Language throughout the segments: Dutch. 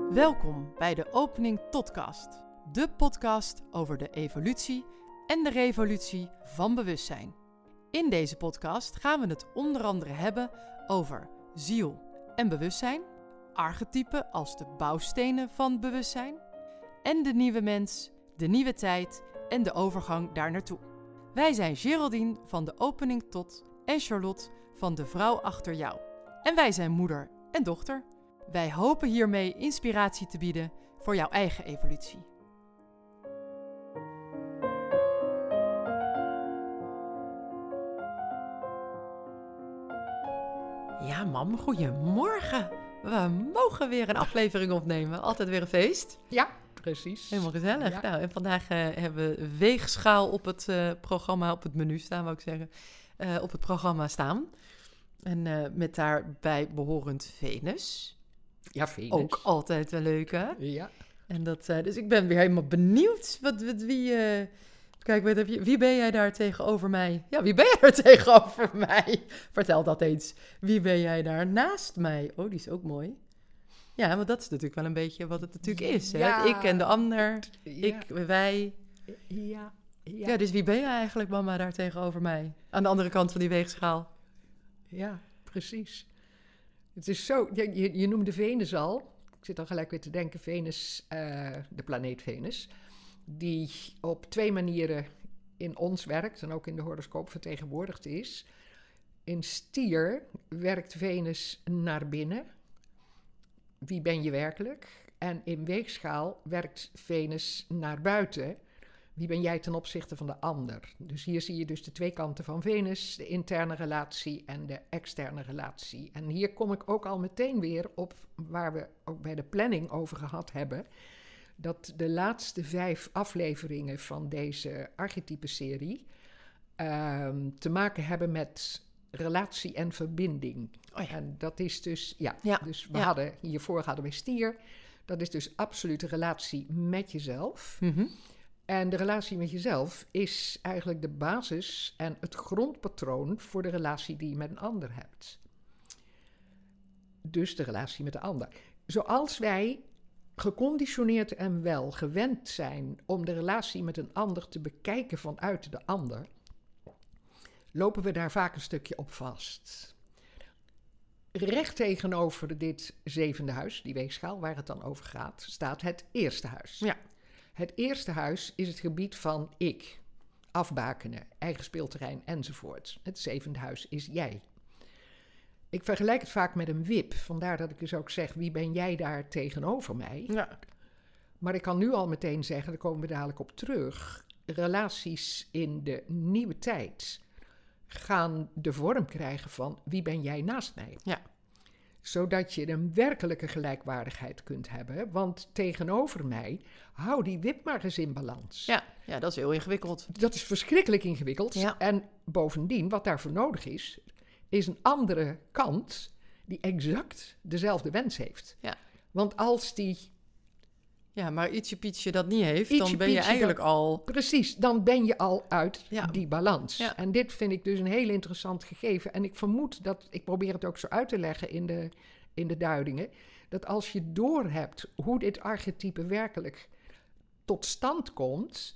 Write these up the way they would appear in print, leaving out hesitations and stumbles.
Welkom bij de Opening Totcast, de podcast over de evolutie en de revolutie van bewustzijn. In deze podcast gaan we het onder andere hebben over ziel en bewustzijn, archetypen als de bouwstenen van bewustzijn en de nieuwe mens, de nieuwe tijd en de overgang daar naartoe. Wij zijn Geraldine van de Opening Tot en Charlotte van de Vrouw Achter Jou. En wij zijn moeder en dochter. Wij hopen hiermee inspiratie te bieden voor jouw eigen evolutie. Ja, mam, goedemorgen. We mogen weer een aflevering opnemen. Altijd weer een feest. Ja, precies. Helemaal gezellig. Ja. Nou, en vandaag hebben we weegschaal op het programma, op het menu staan, wou ik zeggen. Op het programma staan. En met daarbij behorend Venus. Ja, Venus. Ook altijd wel leuk, hè? Ja. En dus ik ben weer helemaal benieuwd. Wie ben jij daar tegenover mij? Ja, wie ben jij daar tegenover mij? Vertel dat eens. Wie ben jij daar naast mij? Oh, die is ook mooi. Ja, want dat is natuurlijk wel een beetje wat het natuurlijk is. Hè? Ja. Het ik en de ander. Ja. Wij. Ja. Ja, dus wie ben jij eigenlijk, mama, daar tegenover mij? Aan de andere kant van die weegschaal. Ja, precies. Het is zo, je noemde Venus al. Ik zit al gelijk weer te denken, Venus, de planeet Venus, die op 2 manieren in ons werkt en ook in de horoscoop vertegenwoordigd is. In Stier werkt Venus naar binnen. Wie ben je werkelijk? En in Weegschaal werkt Venus naar buiten. Wie ben jij ten opzichte van de ander? Dus hier zie je dus de 2 kanten van Venus, de interne relatie en de externe relatie. En hier kom ik ook al meteen weer op waar we ook bij de planning over gehad hebben, dat de laatste 5 afleveringen van deze archetype-serie te maken hebben met relatie en verbinding. Oh ja. En dat is dus, dus hiervoor hadden we Stier. Dat is dus absolute relatie met jezelf. Mm-hmm. En de relatie met jezelf is eigenlijk de basis en het grondpatroon voor de relatie die je met een ander hebt. Dus de relatie met de ander. Zoals wij geconditioneerd en wel gewend zijn om de relatie met een ander te bekijken vanuit de ander, lopen we daar vaak een stukje op vast. Recht tegenover dit 7e huis, die weegschaal waar het dan over gaat, staat het eerste huis. Ja. Het eerste huis is het gebied van ik, afbakenen, eigen speelterrein enzovoort. Het 7e huis is jij. Ik vergelijk het vaak met een wip, vandaar dat ik dus ook zeg, wie ben jij daar tegenover mij? Ja. Maar ik kan nu al meteen zeggen, daar komen we dadelijk op terug, relaties in de nieuwe tijd gaan de vorm krijgen van wie ben jij naast mij? Ja. Zodat je een werkelijke gelijkwaardigheid kunt hebben. Want tegenover mij, hou die wip maar eens in balans. Ja, dat is heel ingewikkeld. Dat is verschrikkelijk ingewikkeld. Ja. En bovendien, wat daarvoor nodig is een andere kant die exact dezelfde wens heeft. Ja. Want als die... Ja, maar ietsje pietje dat niet heeft, Ietsje dan ben je pietje eigenlijk dat- al... Precies, dan ben je al uit Ja. die balans. Ja. En dit vind ik dus een heel interessant gegeven. En ik vermoed dat, ik probeer het ook zo uit te leggen in de duidingen, dat als je doorhebt hoe dit archetype werkelijk tot stand komt.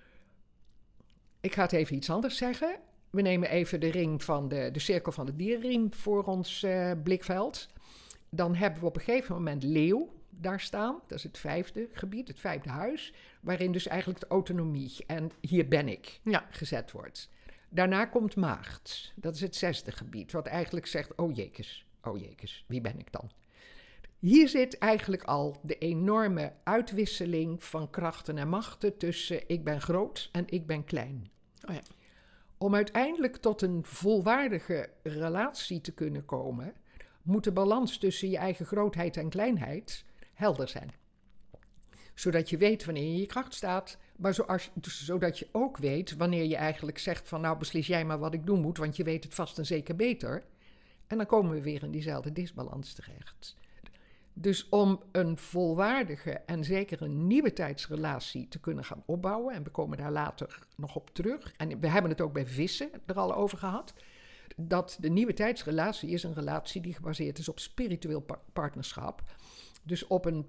Ik ga het even iets anders zeggen. We nemen even de ring van de cirkel van de dierenriem voor ons blikveld. Dan hebben we op een gegeven moment leeuw daar staan. Dat is het 5e gebied, het 5e huis. Waarin dus eigenlijk de autonomie en hier ben ik gezet wordt. Daarna komt maagd. Dat is het 6e gebied. Wat eigenlijk zegt, oh jekes, wie ben ik dan? Hier zit eigenlijk al de enorme uitwisseling van krachten en machten tussen ik ben groot en ik ben klein. Oh ja. Om uiteindelijk tot een volwaardige relatie te kunnen komen, moet de balans tussen je eigen grootheid en kleinheid helder zijn. Zodat je weet wanneer je in je kracht staat, maar zodat je ook weet wanneer je eigenlijk zegt van nou beslis jij maar wat ik doen moet, want je weet het vast en zeker beter. En dan komen we weer in diezelfde disbalans terecht. Dus om een volwaardige en zeker een nieuwe tijdsrelatie te kunnen gaan opbouwen, en we komen daar later nog op terug, en we hebben het ook bij vissen er al over gehad, dat de nieuwe tijdsrelatie is een relatie die gebaseerd is op spiritueel partnerschap. Dus op een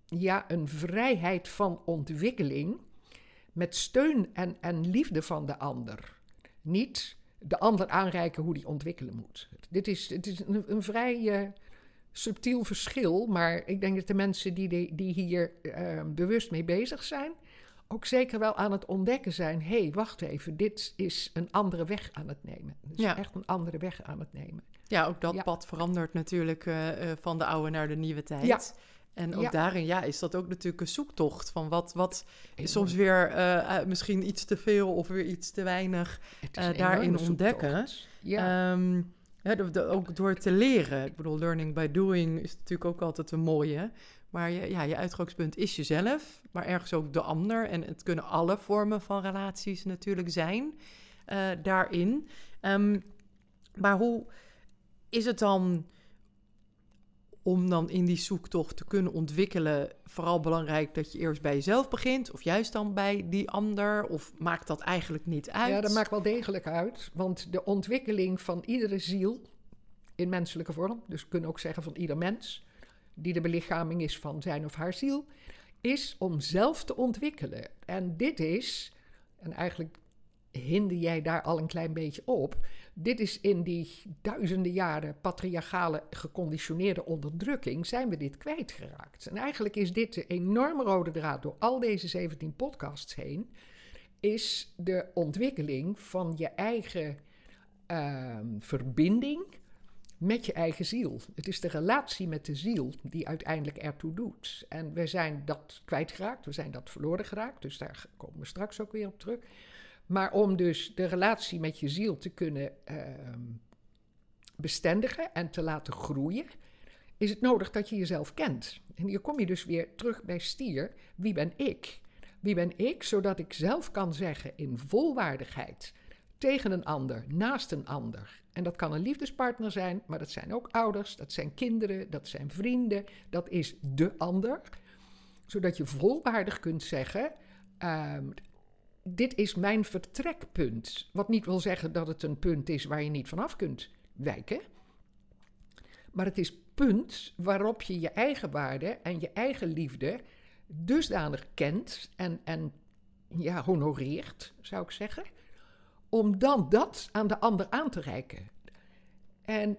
een vrijheid van ontwikkeling met steun en liefde van de ander. Niet de ander aanreiken hoe die ontwikkelen moet. Het is een vrij subtiel verschil, maar ik denk dat de mensen die hier bewust mee bezig zijn, ook zeker wel aan het ontdekken zijn. Hé, wacht even, dit is een andere weg aan het nemen. Dus echt een andere weg aan het nemen. Ja, ook dat pad verandert natuurlijk van de oude naar de nieuwe tijd. Ja. En ook daarin is dat ook natuurlijk een zoektocht van wat soms weer misschien iets te veel of weer iets te weinig daarin ontdekken. Ja. Ook door te leren. Ik bedoel, learning by doing is natuurlijk ook altijd een mooie. Maar je uitgangspunt is jezelf, maar ergens ook de ander. En het kunnen alle vormen van relaties natuurlijk zijn daarin. Maar hoe is het dan om dan in die zoektocht te kunnen ontwikkelen, vooral belangrijk dat je eerst bij jezelf begint, of juist dan bij die ander, of maakt dat eigenlijk niet uit? Ja, dat maakt wel degelijk uit, want de ontwikkeling van iedere ziel in menselijke vorm, dus we kunnen ook zeggen van ieder mens, die de belichaming is van zijn of haar ziel, is om zelf te ontwikkelen. En dit is, en eigenlijk hinde jij daar al een klein beetje op, dit is in die duizenden jaren patriarchale geconditioneerde onderdrukking, zijn we dit kwijtgeraakt. En eigenlijk is dit de enorme rode draad door al deze 17 podcasts heen, is de ontwikkeling van je eigen verbinding met je eigen ziel. Het is de relatie met de ziel die uiteindelijk ertoe doet. En we zijn dat kwijtgeraakt, we zijn dat verloren geraakt, dus daar komen we straks ook weer op terug. Maar om dus de relatie met je ziel te kunnen bestendigen en te laten groeien, is het nodig dat je jezelf kent. En hier kom je dus weer terug bij Stier. Wie ben ik? Wie ben ik, zodat ik zelf kan zeggen in volwaardigheid tegen een ander, naast een ander. En dat kan een liefdespartner zijn, maar dat zijn ook ouders, dat zijn kinderen, dat zijn vrienden. Dat is de ander. Zodat je volwaardig kunt zeggen, dit is mijn vertrekpunt. Wat niet wil zeggen dat het een punt is waar je niet vanaf kunt wijken. Maar het is punt waarop je je eigen waarde en je eigen liefde dusdanig kent en honoreert, zou ik zeggen, om dan dat aan de ander aan te reiken. En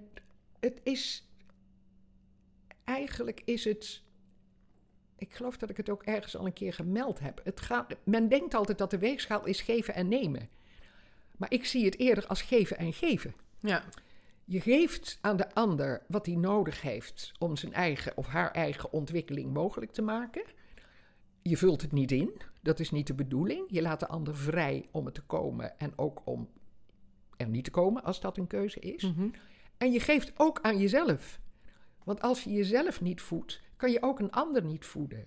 eigenlijk is het, ik geloof dat ik het ook ergens al een keer gemeld heb. Men denkt altijd dat de weegschaal is geven en nemen. Maar ik zie het eerder als geven en geven. Ja. Je geeft aan de ander wat hij nodig heeft om zijn eigen of haar eigen ontwikkeling mogelijk te maken. Je vult het niet in, dat is niet de bedoeling. Je laat de ander vrij om het te komen en ook om er niet te komen als dat een keuze is. Mm-hmm. En je geeft ook aan jezelf. Want als je jezelf niet voedt, kan je ook een ander niet voeden.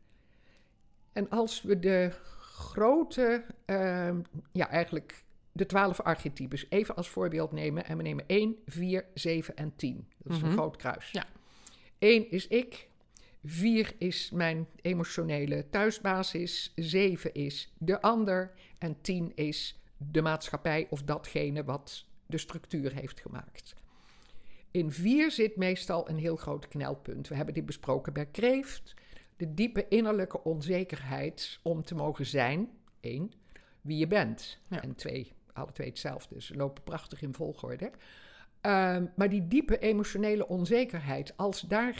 En als we de grote, eigenlijk de 12 archetypes even als voorbeeld nemen. En we nemen 1, 4, 7 en 10. Dat is een groot kruis. Ja. 1 is ik. 4 is mijn emotionele thuisbasis. 7 is de ander. En 10 is de maatschappij of datgene wat de structuur heeft gemaakt. In 4 zit meestal een heel groot knelpunt. We hebben dit besproken bij Kreeft. De diepe innerlijke onzekerheid om te mogen zijn. 1, wie je bent. Ja. En 2, alle twee hetzelfde. Ze lopen prachtig in volgorde. Maar die diepe emotionele onzekerheid, als daar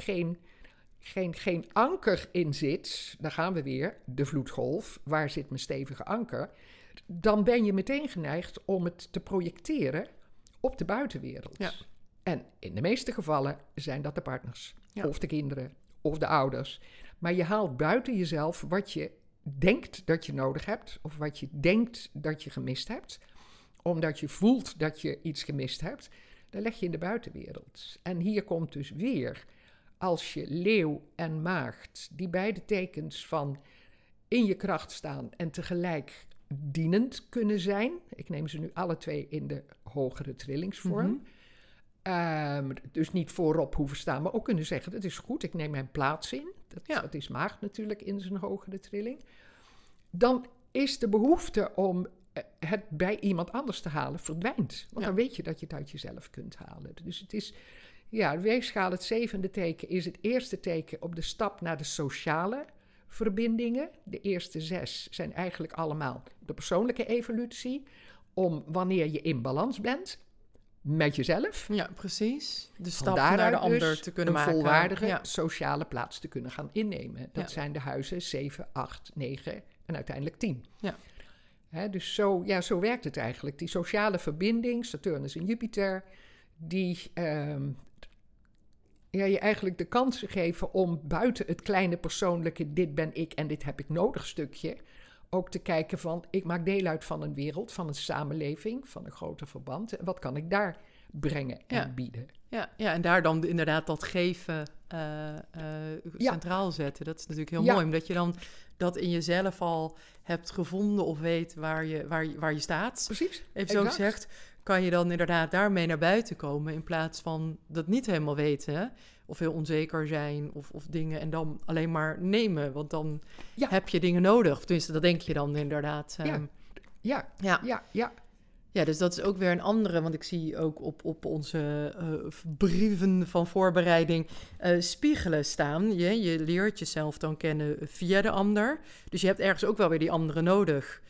geen anker in zit, dan gaan we weer, de vloedgolf, waar zit mijn stevige anker? Dan ben je meteen geneigd om het te projecteren op de buitenwereld. Ja. En in de meeste gevallen zijn dat de partners, of de kinderen, of de ouders. Maar je haalt buiten jezelf wat je denkt dat je nodig hebt, of wat je denkt dat je gemist hebt, omdat je voelt dat je iets gemist hebt, dan leg je in de buitenwereld. En hier komt dus weer, als je leeuw en maagd, die beide tekens van in je kracht staan en tegelijk dienend kunnen zijn. Ik neem ze nu alle twee in de hogere trillingsvorm. Mm-hmm. Dus niet voorop hoeven staan, maar ook kunnen zeggen, dat is goed, ik neem mijn plaats in. Dat is maagd natuurlijk in zijn hogere trilling. Dan is de behoefte om het bij iemand anders te halen verdwijnt. Want dan weet je dat je het uit jezelf kunt halen. Dus het is, Ja, de weegschaal, het 7e teken, is het eerste teken op de stap naar de sociale verbindingen. De eerste 6 zijn eigenlijk allemaal de persoonlijke evolutie. Om wanneer je in balans bent met jezelf. Ja, precies. De Van stap daaruit naar de ander dus te kunnen een maken. volwaardige sociale plaats te kunnen gaan innemen. Dat Ja. zijn de huizen 7, 8, 9 en uiteindelijk 10. Ja. Dus zo werkt het eigenlijk. Die sociale verbinding, Saturnus en Jupiter, die je eigenlijk de kansen geven om buiten het kleine persoonlijke, dit ben ik en dit heb ik nodig stukje, ook te kijken van, ik maak deel uit van een wereld, van een samenleving, van een groter verband. En wat kan ik daar brengen en bieden? Ja, en daar dan inderdaad dat geven centraal zetten. Dat is natuurlijk heel mooi, omdat je dan dat in jezelf al hebt gevonden of weet waar je staat. Precies. Even zo gezegd, kan je dan inderdaad daarmee naar buiten komen in plaats van dat niet helemaal weten, hè? Of heel onzeker zijn of dingen en dan alleen maar nemen. Want dan heb je dingen nodig. Of tenminste, dat denk je dan inderdaad. Ja, dus dat is ook weer een andere. Want ik zie ook op onze brieven van voorbereiding spiegelen staan. Je leert jezelf dan kennen via de ander. Dus je hebt ergens ook wel weer die andere nodig.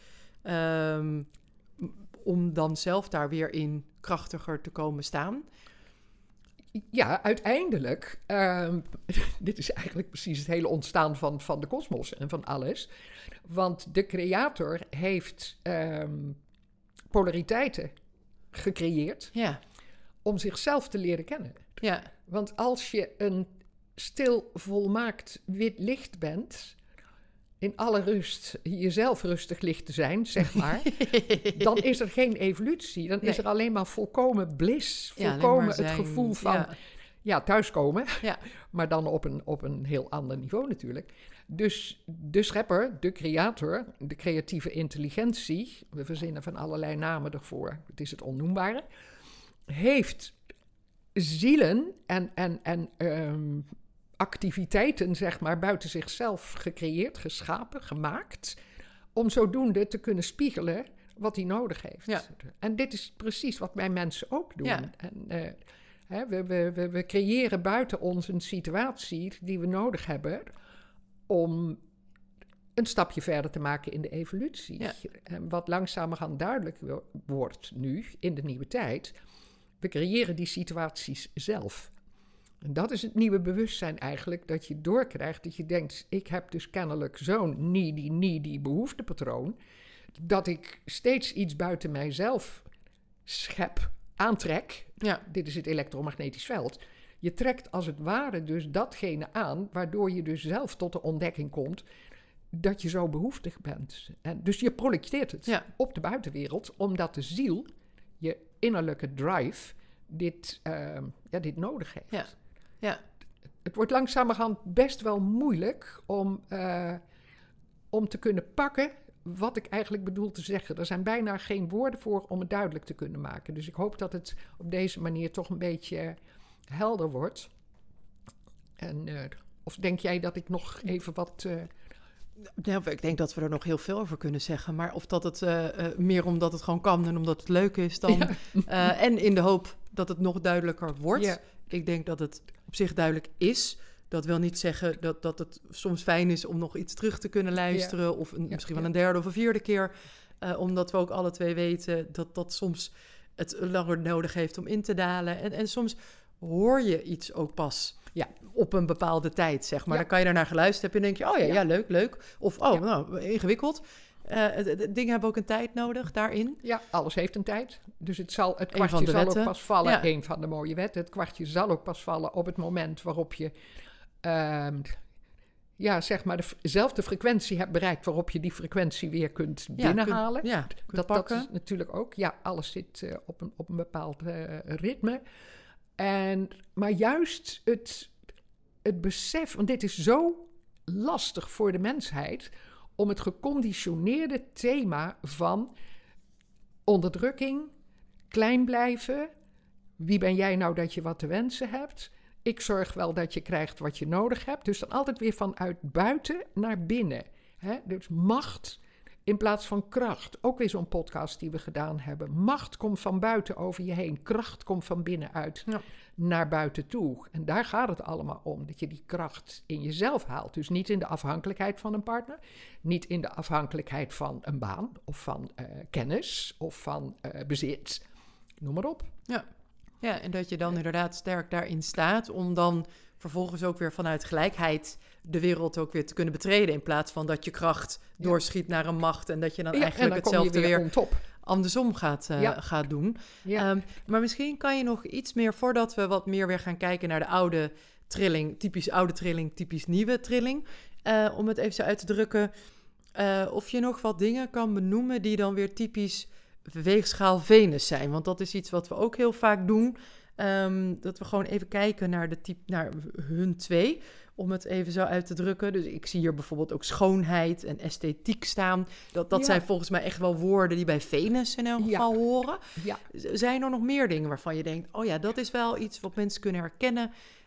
Om dan zelf daar weer in krachtiger te komen staan. Ja, uiteindelijk, dit is eigenlijk precies het hele ontstaan van de kosmos en van alles. Want de creator heeft polariteiten gecreëerd om zichzelf te leren kennen. Ja. Want als je een stil, volmaakt wit licht bent, in alle rust, jezelf rustig licht te zijn, zeg maar, dan is er geen evolutie. Dan is er alleen maar volkomen bliss, volkomen het gevoel van thuiskomen, maar dan op een heel ander niveau natuurlijk. Dus de schepper, de creator, de creatieve intelligentie, we verzinnen van allerlei namen ervoor, het is het onnoembare, heeft zielen en activiteiten, zeg maar, buiten zichzelf gecreëerd, geschapen, gemaakt, om zodoende te kunnen spiegelen wat hij nodig heeft. Ja. En dit is precies wat wij mensen ook doen. Ja. En, we creëren buiten ons een situatie die we nodig hebben om een stapje verder te maken in de evolutie. Ja. En wat langzamerhand duidelijk wordt nu, in de nieuwe tijd, we creëren die situaties zelf. En dat is het nieuwe bewustzijn eigenlijk, dat je doorkrijgt, dat je denkt, ik heb dus kennelijk zo'n needy behoeftepatroon, dat ik steeds iets buiten mijzelf schep, aantrek. Ja. Dit is het elektromagnetisch veld. Je trekt als het ware dus datgene aan, waardoor je dus zelf tot de ontdekking komt dat je zo behoeftig bent. En dus je projecteert het op de buitenwereld, omdat de ziel, je innerlijke drive, dit nodig heeft. Ja. Ja. Het wordt langzamerhand best wel moeilijk om te kunnen pakken wat ik eigenlijk bedoel te zeggen. Er zijn bijna geen woorden voor om het duidelijk te kunnen maken. Dus ik hoop dat het op deze manier toch een beetje helder wordt. En, of denk jij dat ik nog even wat... Ik denk dat we er nog heel veel over kunnen zeggen. Maar of dat het meer omdat het gewoon kan en omdat het leuk is dan... Ja. En in de hoop dat het nog duidelijker wordt. Ja. Ik denk dat het op zich duidelijk is. Dat wil niet zeggen dat het soms fijn is om nog iets terug te kunnen luisteren. Ja. Of misschien wel een derde of een vierde keer. Omdat we ook alle twee weten dat soms het langer nodig heeft om in te dalen. En soms hoor je iets ook pas op een bepaalde tijd, zeg maar. Ja. Dan kan je daarnaar geluisterd hebben en denk je, leuk. Of, nou, ingewikkeld. Dingen hebben ook een tijd nodig daarin. Ja, alles heeft een tijd. Dus het kwartje zal ook pas vallen. Ja. Een van de mooie wetten. Het kwartje zal ook pas vallen op het moment waarop je... zeg maar dezelfde frequentie hebt bereikt... waarop je die frequentie weer kunt binnenhalen. Dat is natuurlijk ook... Ja, alles zit op een bepaald ritme. Maar juist het besef... Want dit is zo lastig voor de mensheid... om het geconditioneerde thema van onderdrukking, klein blijven... wie ben jij nou dat je wat te wensen hebt... Ik zorg wel dat je krijgt wat je nodig hebt. Dus dan altijd weer vanuit buiten naar binnen. Dus macht In plaats van kracht. Ook weer zo'n podcast die we gedaan hebben. Macht komt van buiten over je heen. Kracht komt van binnenuit naar buiten toe. En daar gaat het allemaal om. Dat je die kracht in jezelf haalt. Dus niet in de afhankelijkheid van een partner. Niet in de afhankelijkheid van een baan. Of van kennis. Of van bezit. Noem maar op. Ja, en dat je dan inderdaad sterk daarin staat om dan vervolgens ook weer vanuit gelijkheid de wereld ook weer te kunnen betreden. In plaats van dat je kracht doorschiet naar een macht en dat je dan eigenlijk hetzelfde weer andersom gaat doen. Ja. Maar misschien kan je nog iets meer, voordat we wat meer weer gaan kijken naar de oude trilling, typisch nieuwe trilling, om het even zo uit te drukken, of je nog wat dingen kan benoemen die dan weer typisch weegschaal Venus zijn. Want dat is iets wat we ook heel vaak doen. Dat we gewoon even kijken naar hun twee, om het even zo uit te drukken. Dus ik zie hier bijvoorbeeld ook schoonheid en esthetiek staan. Dat zijn volgens mij echt wel woorden die bij Venus in elk geval horen. Ja. Zijn er nog meer dingen waarvan je denkt, oh ja, dat is wel iets wat mensen kunnen herkennen?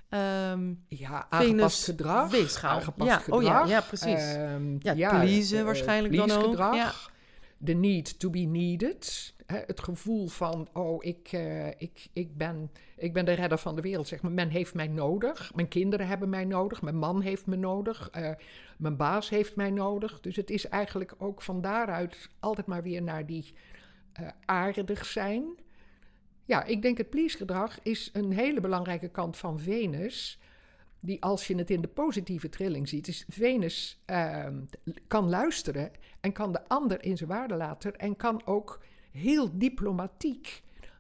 Aangepast gedrag. Weegschaal. Gedrag. Oh ja, precies. Pleasen waarschijnlijk dan ook. Ja. The need to be needed. Het gevoel van, ik ben de redder van de wereld, zeg maar. Men heeft mij nodig. Mijn kinderen hebben mij nodig. Mijn man heeft me nodig. Mijn baas heeft mij nodig. Dus het is eigenlijk ook van daaruit altijd maar weer naar die aardig zijn. Ja, ik denk het please-gedrag is een hele belangrijke kant van Venus. Die, als je het in de positieve trilling ziet, is Venus kan luisteren en kan de ander in zijn waarde laten en kan ook heel diplomatiek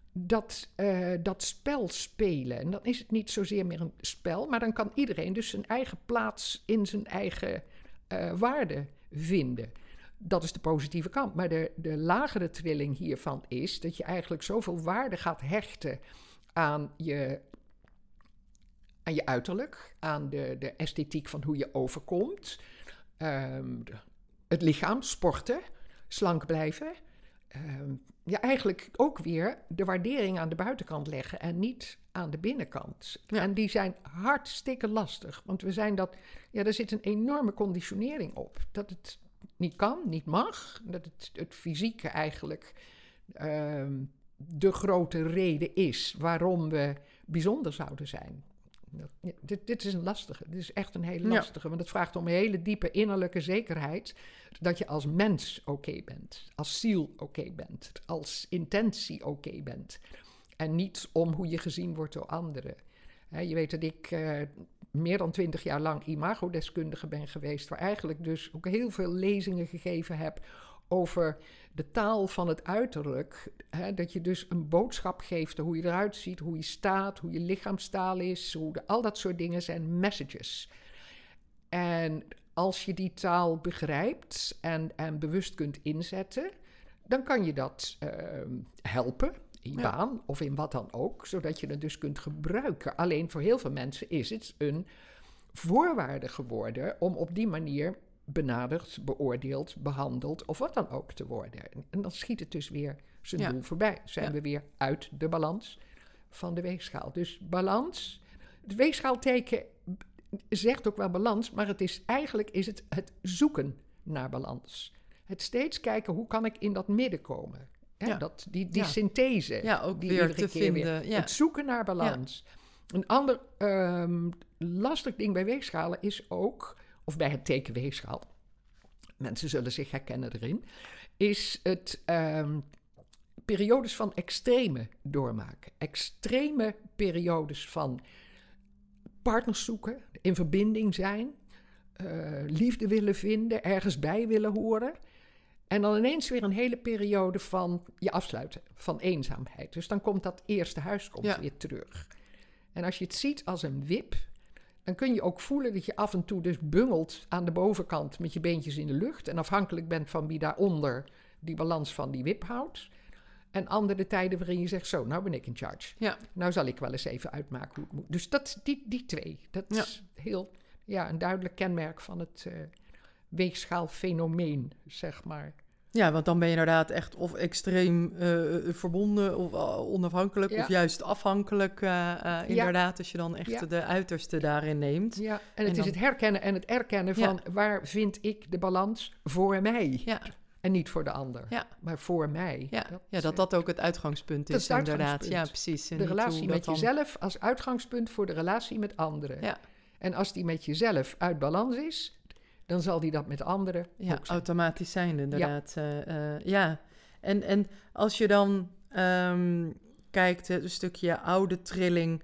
dat spel spelen. En dan is het niet zozeer meer een spel, maar dan kan iedereen dus zijn eigen plaats in zijn eigen waarde vinden. Dat is de positieve kant. Maar de lagere trilling hiervan is dat je eigenlijk zoveel waarde gaat hechten aan je uiterlijk, aan de esthetiek van hoe je overkomt, het lichaam, sporten, slank blijven. Eigenlijk ook weer de waardering aan de buitenkant leggen en niet aan de binnenkant. Ja. En die zijn hartstikke lastig, want er zit een enorme conditionering op. Dat het niet kan, niet mag, dat het fysieke eigenlijk de grote reden is waarom we bijzonder zouden zijn. Dit is een lastige. Dit is echt een hele lastige. Want het vraagt om een hele diepe innerlijke zekerheid dat je als mens oké bent. Als ziel oké bent. Als intentie oké bent. En niet om hoe je gezien wordt door anderen. Je weet dat ik meer dan 20 jaar lang imagodeskundige ben geweest. Waar eigenlijk dus ook heel veel lezingen gegeven heb over de taal van het uiterlijk. Dat je dus een boodschap geeft, hoe je eruit ziet, hoe je staat, hoe je lichaamstaal is. Al dat soort dingen zijn messages. En als je die taal begrijpt en bewust kunt inzetten, dan kan je dat helpen in je baan of in wat dan ook, zodat je het dus kunt gebruiken. Alleen voor heel veel mensen is het een voorwaarde geworden om op die manier benaderd, beoordeeld, behandeld of wat dan ook te worden. En dan schiet het dus weer zijn doel voorbij. Zijn we weer uit de balans van de weegschaal. Dus balans, het weegschaalteken zegt ook wel balans, maar eigenlijk is het zoeken naar balans. Het steeds kijken, hoe kan ik in dat midden komen? Die synthese. Ja, ook die weer te vinden. Het zoeken naar balans. Ja. Een ander lastig ding bij weegschalen is ook, of bij het teken weegschaal, mensen zullen zich herkennen erin, is het periodes van extreme doormaken. Extreme periodes van partners zoeken, in verbinding zijn, liefde willen vinden, ergens bij willen horen. En dan ineens weer een hele periode van je afsluiten, van eenzaamheid. Dus dan komt dat eerste huis weer terug. En als je het ziet als een wip, dan kun je ook voelen dat je af en toe dus bungelt aan de bovenkant met je beentjes in de lucht. En afhankelijk bent van wie daaronder die balans van die wip houdt. En andere tijden waarin je zegt, zo, nou ben ik in charge. Ja. Nou zal ik wel eens even uitmaken hoe het moet. Dus die twee, dat is heel een duidelijk kenmerk van het weegschaalfenomeen, zeg maar. Ja, want dan ben je inderdaad echt of extreem verbonden of onafhankelijk of juist afhankelijk inderdaad, als je dan echt de uiterste daarin neemt. Ja, en het is het herkennen en het erkennen van waar vind ik de balans voor mij? Ja. En niet voor de ander, Ja. maar voor mij. Dat ook het uitgangspunt is, het inderdaad. uitgangspunt. Ja, precies. En de niet relatie hoe met dat dan- jezelf als uitgangspunt voor de relatie met anderen. Ja. En als die met jezelf uit balans is, dan zal die dat met anderen Ja, ook zijn. automatisch zijn, inderdaad. Ja. En als je dan kijkt, een stukje oude trilling,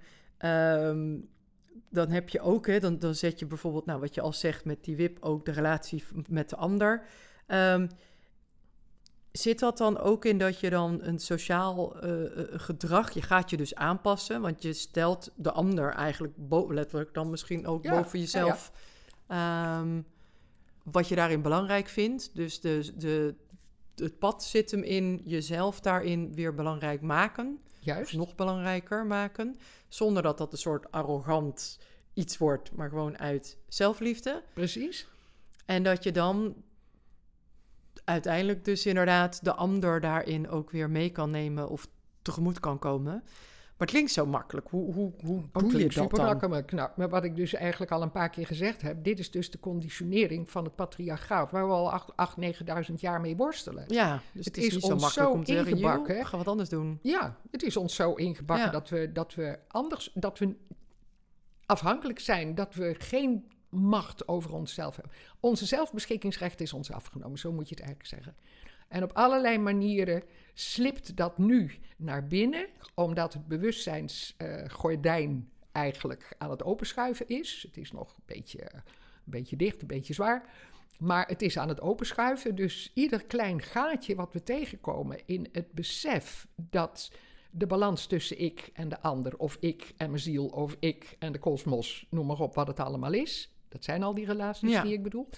dan heb je ook, hè, dan zet je bijvoorbeeld, nou, wat je al zegt met die WIP, ook de relatie met de ander. Zit dat dan ook in dat je dan een sociaal gedrag, je gaat je dus aanpassen, want je stelt de ander eigenlijk letterlijk dan misschien ook boven jezelf, wat je daarin belangrijk vindt. Dus het pad zit hem in jezelf daarin weer belangrijk maken. Juist. Of nog belangrijker maken. Zonder dat dat een soort arrogant iets wordt, maar gewoon uit zelfliefde. Precies. En dat je dan uiteindelijk dus inderdaad de ander daarin ook weer mee kan nemen of tegemoet kan komen. Maar het klinkt zo makkelijk. Hoe doe je dat super dan? makkelijk. Nou, maar wat ik dus eigenlijk al een paar keer gezegd heb, dit is dus de conditionering van het patriarchaat, waar we al 9.000 jaar mee worstelen. Ja, dus het is niet zo ons makkelijk zo om te zeggen, ingebakken. "Joe, ga wat anders doen." Ja, het is ons zo ingebakken dat we afhankelijk zijn, dat we geen macht over onszelf hebben. Onze zelfbeschikkingsrecht is ons afgenomen, zo moet je het eigenlijk zeggen. En op allerlei manieren slipt dat nu naar binnen, omdat het bewustzijnsgordijn eigenlijk aan het openschuiven is. Het is nog een beetje dicht, een beetje zwaar. Maar het is aan het openschuiven, dus ieder klein gaatje wat we tegenkomen in het besef dat de balans tussen ik en de ander, of ik en mijn ziel, of ik en de kosmos, noem maar op wat het allemaal is. Dat zijn al die relaties die ik bedoel.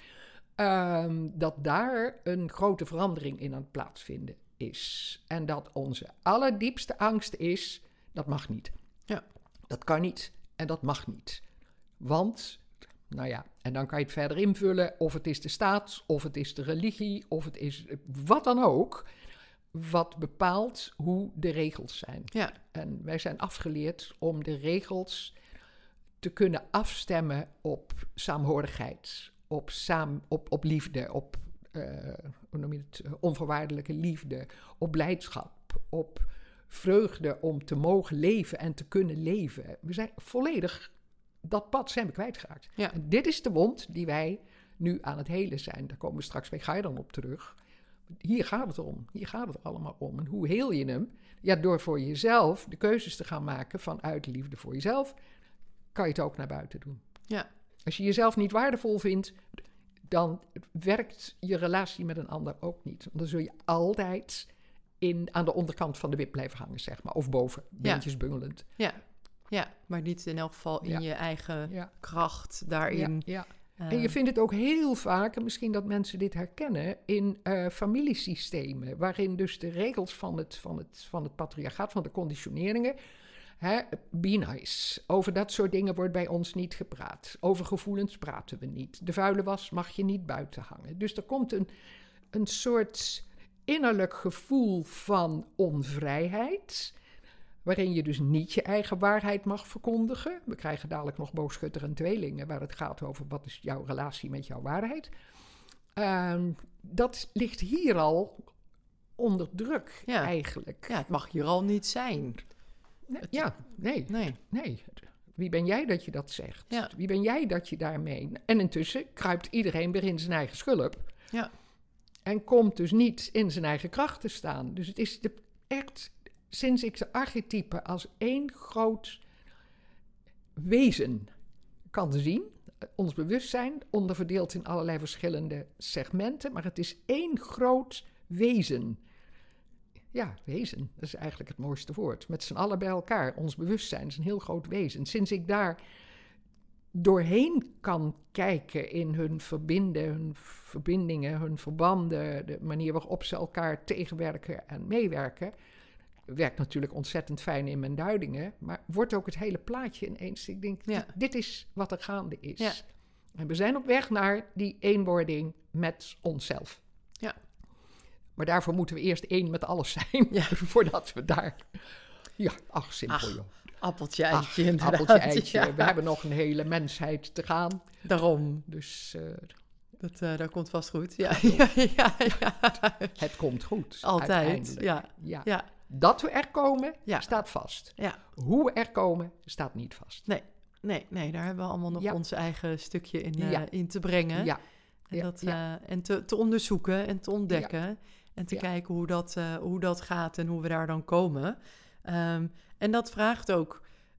Dat daar een grote verandering in aan het plaatsvinden is. En dat onze allerdiepste angst is, dat mag niet. Ja. Dat kan niet en dat mag niet. Want, nou ja, en dan kan je het verder invullen, of het is de staat, of het is de religie, of het is wat dan ook, wat bepaalt hoe de regels zijn. Ja. En wij zijn afgeleerd om de regels te kunnen afstemmen op saamhorigheid, op liefde, op hoe noem je het, onvoorwaardelijke liefde, op blijdschap, op vreugde om te mogen leven en te kunnen leven. We zijn volledig, dat pad zijn we kwijtgeraakt. Ja. En dit is de wond die wij nu aan het helen zijn. Daar komen we straks bij Gaidan op terug. Hier gaat het om. Hier gaat het allemaal om. En hoe heel je hem? Ja, door voor jezelf de keuzes te gaan maken vanuit liefde voor jezelf, kan je het ook naar buiten doen. Ja. Als je jezelf niet waardevol vindt, dan werkt je relatie met een ander ook niet. Dan zul je altijd aan de onderkant van de wip blijven hangen, zeg maar. Of boven, beentjes bungelend. Ja, maar niet in elk geval in je eigen kracht daarin. Ja. En je vindt het ook heel vaak, en misschien dat mensen dit herkennen, in familiesystemen, waarin dus de regels van het patriarchaat, van de conditioneringen, be nice. Over dat soort dingen wordt bij ons niet gepraat. Over gevoelens praten we niet. De vuile was mag je niet buiten hangen. Dus er komt een soort innerlijk gevoel van onvrijheid, waarin je dus niet je eigen waarheid mag verkondigen. We krijgen dadelijk nog boogschutter en tweelingen, waar het gaat over wat is jouw relatie met jouw waarheid. Dat ligt hier al onder druk eigenlijk. Ja, het mag hier al niet zijn. Nee. Wie ben jij dat je dat zegt? Ja. Wie ben jij dat je daarmee... En intussen kruipt iedereen weer in zijn eigen schulp. Ja. En komt dus niet in zijn eigen kracht te staan. Dus het is echt, sinds ik de archetypen als één groot wezen kan zien, ons bewustzijn, onderverdeeld in allerlei verschillende segmenten, maar het is één groot wezen. Ja, wezen, dat is eigenlijk het mooiste woord. Met z'n allen bij elkaar. Ons bewustzijn is een heel groot wezen. Sinds ik daar doorheen kan kijken in hun verbindingen, hun verbanden, de manier waarop ze elkaar tegenwerken en meewerken, werkt natuurlijk ontzettend fijn in mijn duidingen, maar wordt ook het hele plaatje ineens. Ik denk, dit is wat er gaande is. Ja. En we zijn op weg naar die eenwording met onszelf. Ja. Maar daarvoor moeten we eerst één met alles zijn, voordat we daar... Ja, simpel joh. Appeltje, eitje inderdaad. Appeltje, eitje. Ja. We hebben nog een hele mensheid te gaan. Daarom. Dus Dat komt vast goed. Ja, ja. Het komt goed. Altijd, uiteindelijk. ja. Dat we er komen, Ja. staat vast. Ja. Hoe we er komen, staat niet vast. Nee, daar hebben we allemaal nog ons eigen stukje in te brengen. Ja. En te onderzoeken en te ontdekken. En te Ja. kijken hoe dat gaat en hoe we daar dan komen. En dat vraagt ook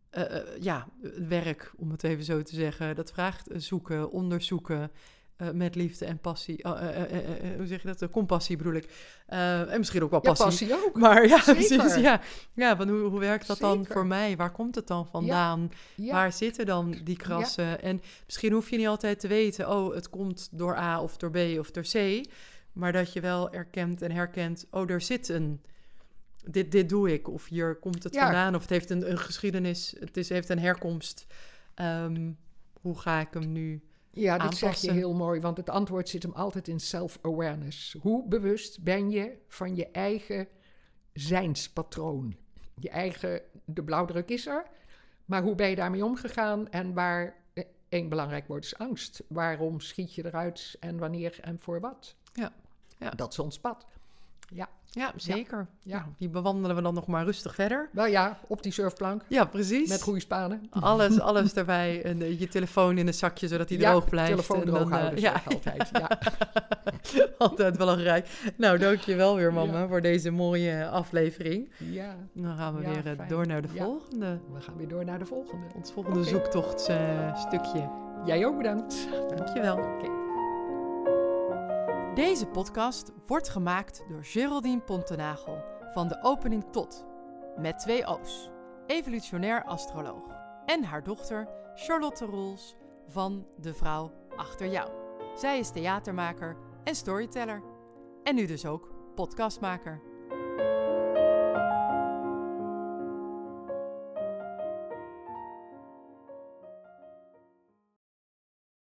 werk, om het even zo te zeggen. Dat vraagt zoeken, onderzoeken met liefde en passie. Hoe zeg je dat? Compassie bedoel ik. En misschien ook wel passie. Ja, passie ook. Maar ja, Zeker. precies. Ja, want hoe werkt dat dan Zeker. voor mij? Waar komt het dan vandaan? Ja. Waar zitten dan die krassen? En misschien hoef je niet altijd te weten... het komt door A of door B of door C... maar dat je wel erkent en herkent... er zit een... Dit doe ik, of hier komt het vandaan... of het heeft een geschiedenis, heeft een herkomst. Hoe ga ik hem nu Ja, dit aanpassen? zeg je heel mooi, want het antwoord zit hem altijd in self-awareness. Hoe bewust ben je van je eigen zijnspatroon? De blauwdruk is er, maar hoe ben je daarmee omgegaan? En één belangrijk woord is angst. Waarom schiet je eruit en wanneer en voor wat? Ja. Dat is ons pad. Ja, zeker. Ja. Nou, die bewandelen we dan nog maar rustig verder. Wel ja, op die surfplank. Ja, precies. Met goede spanen. Alles erbij. En je telefoon in een zakje, zodat die droog blijft. Telefoon en droog dan, houden, zeg ik altijd. Ja. Altijd belangrijk. Nou, dankjewel weer, mama, voor deze mooie aflevering. Ja. Dan gaan we weer fijn. door naar de volgende. We gaan weer door naar de volgende. Ons volgende Oké. zoektochtsstukje. Jij ook bedankt. Dankjewel. Oké. Deze podcast wordt gemaakt door Geraldine Pontenagel van De Opening Tot, met 2 O's, evolutionair astroloog, en haar dochter Charlotte Roels van De Vrouw Achter Jou. Zij is theatermaker en storyteller. En nu dus ook podcastmaker.